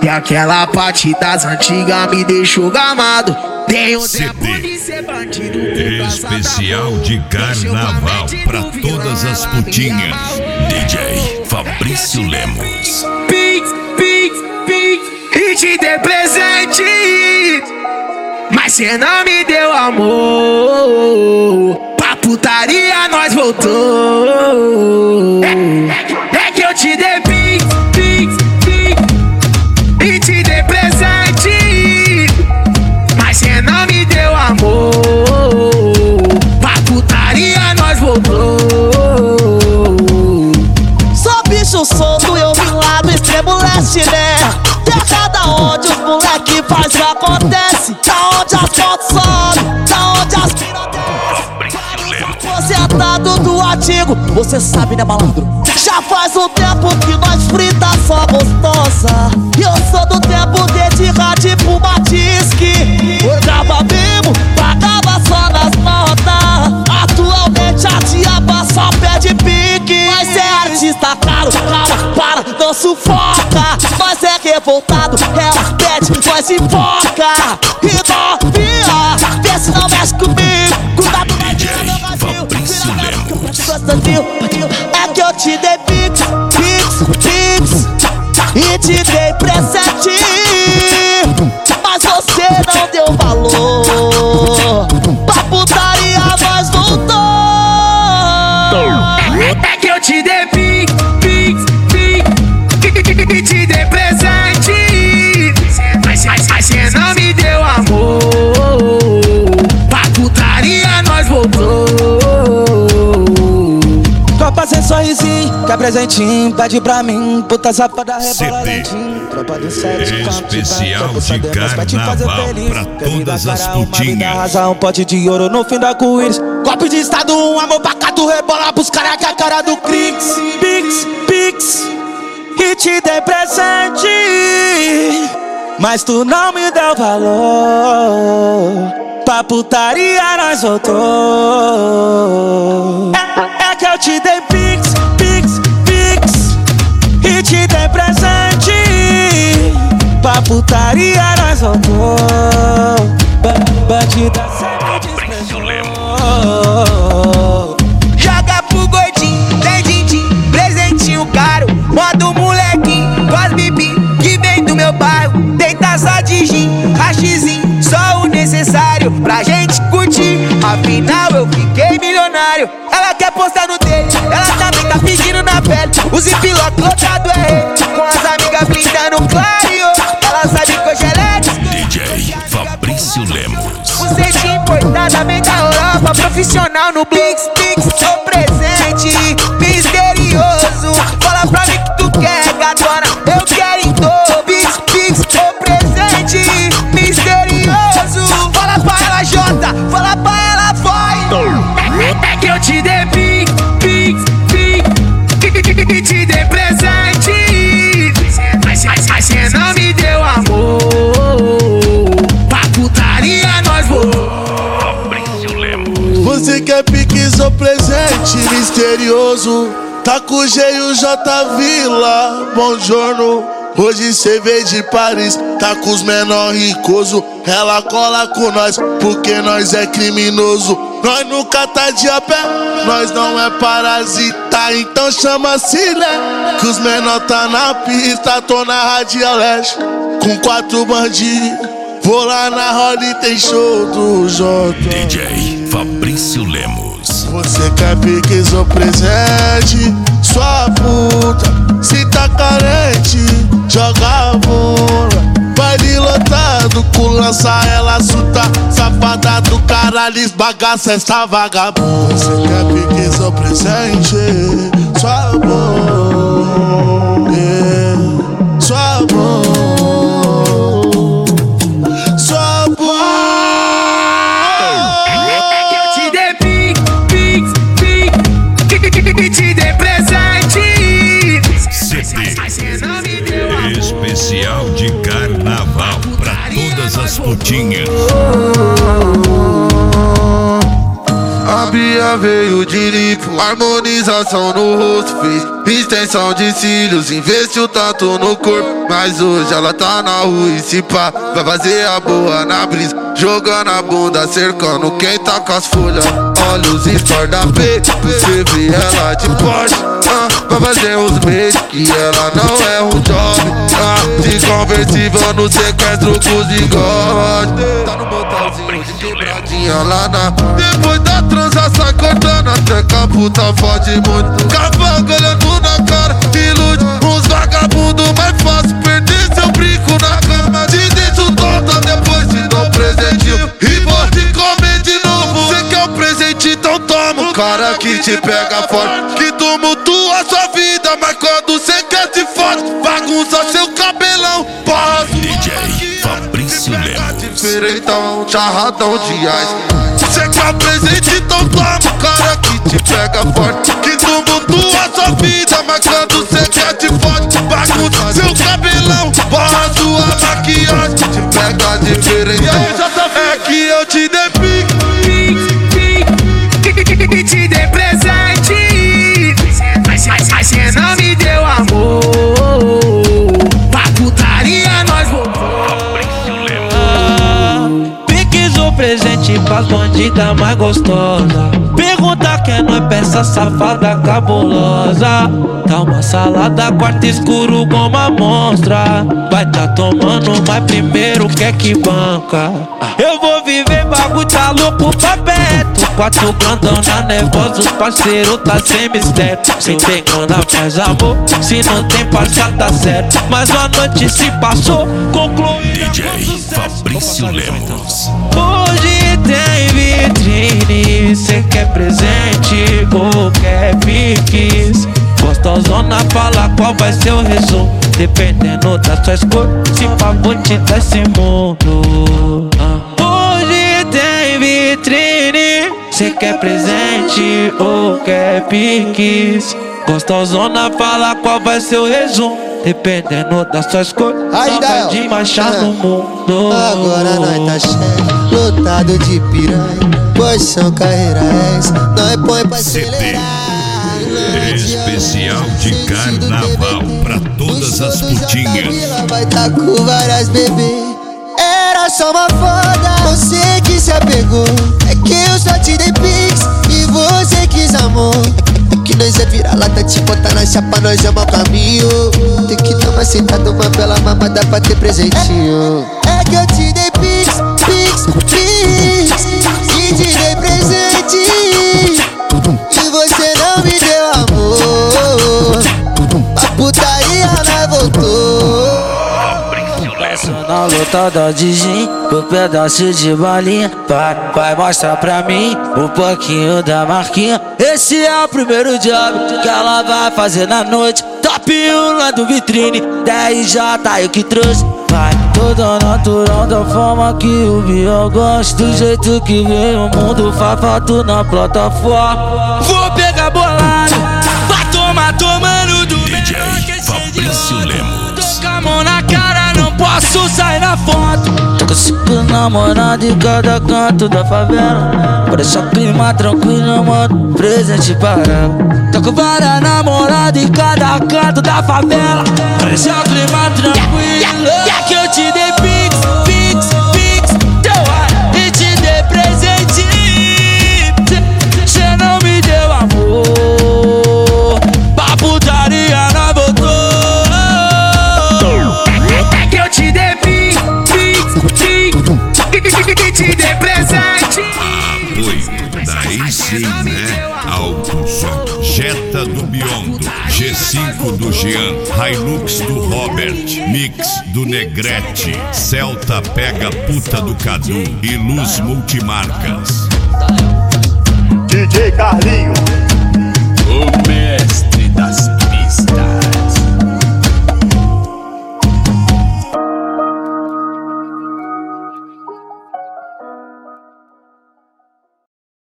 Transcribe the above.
E aquela parte das antigas me deixou gamado. Tenho tempo de ser bandido. Especial de carnaval pra todas as putinhas. DJ Fabrício Lemos. Pix, pix, pix. E te dei presente, mas cê não me deu amor. Pra putaria nós voltou. É que eu te dei pix, pix, pix. E te dei presente, mas cê não me deu amor. Pra putaria nós voltou. Sou bicho solto, eu vim lá do extremo leste, né? Terra da onde os moleque faz e acontece. Da onde as fotos sobem, da onde as piras aposentado do antigo, você sabe, né, malandro? Já faz um tempo que nós frita só gostosa. E eu sou do tempo de rádio pro Batisque. Orgava mesmo, pagava só nas notas. Atualmente a diaba só pede pique. Mas é artista caro, calma, para, não sufoca. Nós é revoltado, ela pede, nós enfoca. E novinha, vê se não mexe comigo. Cuidado, DJ Fabrício Lemos. É que eu te dei pix, pix, pix. E te dei presente, mas você não deu valor. Pra putaria nós voltou. É que eu te dei pix, pix, pix. E te dei presente, mas cê não me deu amor. Pra putaria nós voltou. Tropa sem sorrisinho, quer presentinho, pede pra mim, puta safada rebola lentinho. Tropa do sete, especial de carnaval pra todas as putinhas. Arrasa um pote de ouro no fim da arco-íris. Golpe de estado, um amor pacato, rebola pros caras que é a cara do Crix. Pix, pix, e te dei presente, mas tu não me deu valor. Pra putaria nós voltou. É que eu te dei pix, pix, pix. E te dei presente. Pra putaria nós voltou. Bandida Fabrício Lemos. Joga pro gordinho, tem din-din, presentinho caro. Modo molequinho, cos bibi, que vem do meu bairro. Tem taça de gin, haxizinho, só o necessário pra gente curtir. Afinal eu fiquei milionário. Ela quer postar no dele, ela também tá pedindo na pele. O zip-lock lotado é ele, com as amigas blindando claro. Ela sabe que hoje ela é DJ Fabrício Lemos. bucete importada, vem da Europa, profissional no Blix, Pix, sou presente, misterioso. Fala pra mim que tu quer, gatona, eu quero em dobro. Pix, Pix, sou presente, misterioso. Fala pra ela, Jota, fala pra ela, vai. É que eu te dei Pix, Pix, Pix, e te dei presente, mas cê não me deu amor. Pra putaria nós voltou. Você quer pique, sou presente, misterioso. Tá com o G e o J Vila, bom giorno. Hoje cê veio de Paris, tá com os menor ricoso. Ela cola com nós, porque nós é criminoso. Nós nunca tá de a pé, nós não é parasita. Então chama-se, né? Que os menor tá na pista, tô na Radial Leste com 4 bandidos. Vou lá na roda e tem show do Jota. DJ Fabrício Lemos. Você quer pique, sou presente, sua puta. Se tá carente, joga a bola. Baile lotado, com lança ela suta. Safada do caralho, esbagaça essa vagabunda. Você quer pique, sou presente, sua bola, yeah. Sua bola. Te dei presente, especial de carnaval pra todas as putinhas. A Bia veio de limpo, harmonização no rosto fez extensão de cílios, investiu tanto no corpo. Mas hoje ela tá na rua e se pá, vai fazer a boa na brisa, jogando a bunda, cercando quem tá com as folhas. Olha os stories da B, você vê ela de Porsche. Vai fazer uns meses que ela não é um job. De conversível no sequestro com os bigodes. Tá no motelzinho de quebradinha lá na. Depois da transa sai cortando até que a puta fode muito. Cavaco olhando na cara, ilude uns vagabundos. Mais fácil perder seu brinco na cama. Te deixo tonta, depois te dou um presentinho e vou te comer de novo. Cê quer um presente, então toma. O cara que te pega forte, que tumultua sua vida, mas quando cê quer se fode, bagunça seu cabelão. DJ Fabrício Lemos. Diferentão, charradão de ice. Cê quer presente, então toma. O cara que te pega forte, que tumultua sua vida, mas quando cê quer te fode, bagunça seu cabelão. Borra sua maquiagem, te pega diferentão. É que eu te dei pique, te dei presente, mas cê não me deu amor. Pra putaria nós Piques o presente pras bandidas mais gostosas. Pergunta quem não é peça safada cabulosa. Tá uma salada, quarto escuro como uma monstra. Vai tá tomando, mas primeiro quer que banca. Eu vou viver, bagulho tá louco pra perto. Quatro grandona nervosos, parceiro tá sem mistério. Se tem grana faz amor, se não tem parça tá certo. Mas a noite se passou, concluí. DJ Fabrício Lemos. Hoje tem vitrine, cê quer presente ou quer piques? Gostosona fala qual vai ser o resumo, dependendo da sua escolha, se pá vou te dar esse mundo. Hoje tem vitrine, cê quer presente ou quer piques? Gostosona fala qual vai ser o resumo, dependendo da sua escolha, só vai de marchar no mundo. Agora nós tá cheio, lotado de piranha. Pois são carreira essa, nós põe pra acelerar. Especial de carnaval pra todas as putinhas. Vai tá com várias bebês. Era só uma foda, você que se apegou. É que eu só te dei pix e você quis amor. Que nós é vira-lata, te botar na chapa, nós é mau caminho. Tem que dar uma sentada, uma bela mamada pra ter presentinho. É que eu te dei pix, e te dei presente, e você não me deu amor. A putaria nós voltou. Na lotada de gin, o pedaço de balinha. Vai mostrar pra mim um pouquinho da marquinha. Esse é o primeiro job que ela vai fazer na noite. Top 1 lá do vitrine, 10J eu que trouxe. Vai toda natural da forma que o Biel gosta. Do jeito que veio o mundo, faz fato na plataforma. Vou pegar bolado, vai tomar tomando do DJ Fabrício Lemos. Tô com a mão na cara, não posso sair na foto. Tô com 5 namorados em cada canto da favela. Parece um clima tranquilo, mano, presente para ela. Tô com várias namoradas em cada canto da favela. Parece um clima tranquilo. É que eu te dei pix, e te dei presente. Cê não me deu amor, pra putaria não voltou. é que eu te dei pique, te dei presente. Apoio da IC, né? Autoshow, Jetta do Biondo, G5 do Jean, Hilux do Robert, Mix do Negrete, Celta pega puta do Cadu e Luz Multimarcas. DJ Carlinho, o mestre das